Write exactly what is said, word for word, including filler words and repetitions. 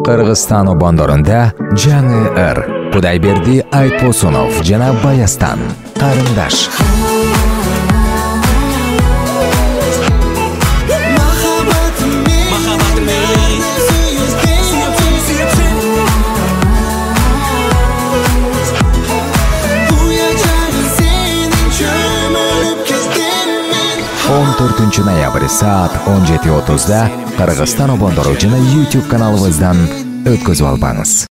Кыргызстан обондорунда жаңы ыр. Кудайберди Айтбосунов жана Баястан. Карындаш. он төртүнчү ноябрь саат он жети отузда Кыргызстан обондору жана YouTube каналыбыздан өткөзүп албаңыз.